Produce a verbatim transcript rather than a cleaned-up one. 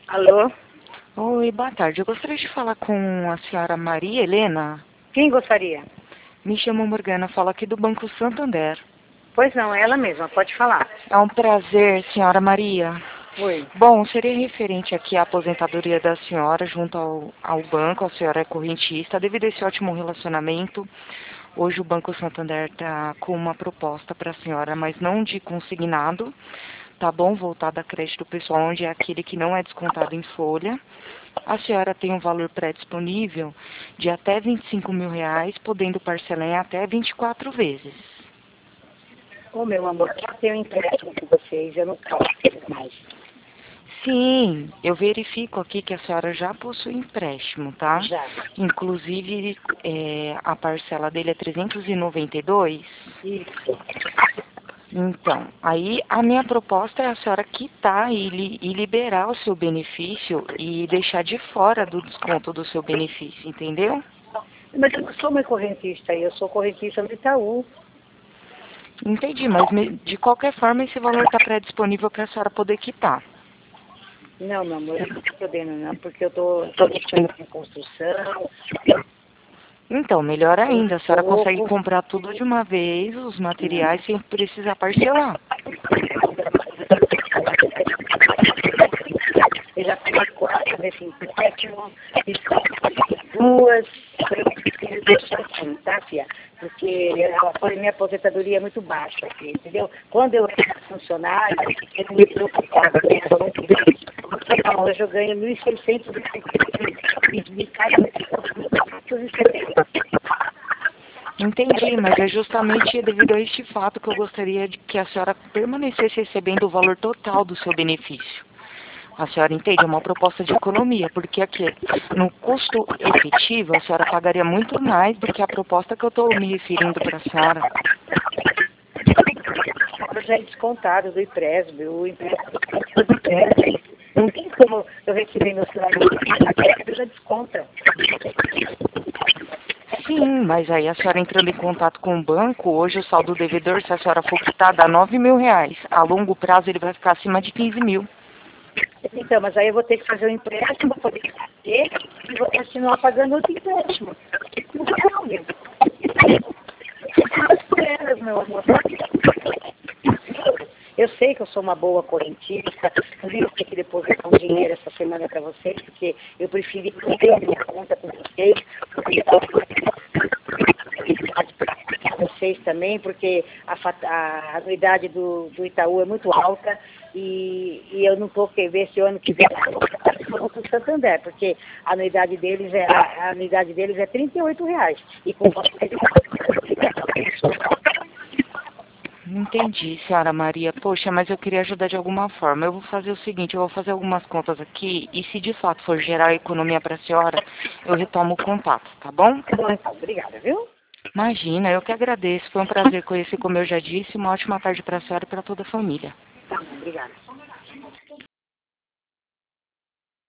Alô? Oi, boa tarde. Eu gostaria de falar com a senhora Maria Helena. Quem gostaria? Me chamo Morgana, falo aqui do Banco Santander. Pois não, é ela mesma, pode falar. É um prazer, senhora Maria. Oi. Bom, seria referente aqui à aposentadoria da senhora junto ao, ao banco. A senhora é correntista. Devido a esse ótimo relacionamento, hoje o Banco Santander está com uma proposta para a senhora, mas não de consignado, tá bom? Voltada a crédito pessoal, onde é aquele que não é descontado em folha. A senhora tem um valor pré-disponível de até vinte e cinco mil reais, podendo parcelar em até vinte e quatro vezes. Ô, meu amor, já tenho empréstimo com vocês, eu não quero mais. Sim, eu verifico aqui que a senhora já possui empréstimo, tá? Já. Inclusive, é, a parcela dele é trezentos e noventa e dois. Isso. Então, aí a minha proposta é a senhora quitar e, li, e liberar o seu benefício e deixar de fora do desconto do seu benefício, entendeu? Mas eu não sou mais correntista, eu sou correntista do Itaú. Entendi, mas me, de qualquer forma esse valor está pré-disponível para a senhora poder quitar. Não, meu amor, eu não estou podendo não, porque eu tô, tô mexendo com construção. Então, melhor ainda, a senhora Pouco. consegue comprar tudo de uma vez, os materiais, sem precisar parcelar. Eu já fiz quatro desse empréstimo, fiz duas, eu preciso deixar assim, tá, filha? Porque a minha aposentadoria é muito baixa aqui, entendeu? Quando eu era funcionária, eu não me preocupava, eu ganhava muito bem. Hoje eu ganho mil e seiscentos e me cai Entendi, mas é justamente devido a este fato que eu gostaria de que a senhora permanecesse recebendo o valor total do seu benefício. A senhora entende? É uma proposta de economia, porque aqui, no custo efetivo, a senhora pagaria muito mais do que a proposta que eu estou me referindo para a senhora. já é descontado do empréstimo, o empréstimo do empréstimo. Não tem como eu receber meu salário, já desconta. Sim, mas aí a senhora entrando em contato com o banco, hoje o saldo devedor, se a senhora for quitar, dá nove mil reais. A longo prazo ele vai ficar acima de quinze mil. Então, mas aí eu vou ter que fazer um empréstimo para poder fazer e vou continuar pagando outro empréstimo. Não, meu. Meu amor. Eu sei que eu sou uma boa correntista, inclusive eu tenho que depositar um dinheiro essa semana para vocês, porque eu preferi ter a minha conta com vocês, porque vocês também, porque a, a anuidade do, do Itaú é muito alta e, e eu não estou querendo ver se o ano que vem eu com o Santander, porque a anuidade deles é, a, a anuidade deles é trinta e oito reais. E com vocês Entendi, senhora Maria. Poxa, mas eu queria ajudar de alguma forma. Eu vou fazer o seguinte, eu vou fazer algumas contas aqui e se de fato for gerar economia para a senhora, eu retomo o contato, tá bom? Tá bom, então. Obrigada, viu? Imagina, eu que agradeço. Foi um prazer conhecer, como eu já disse. Uma ótima tarde para a senhora e para toda a família. Tá bom, obrigada.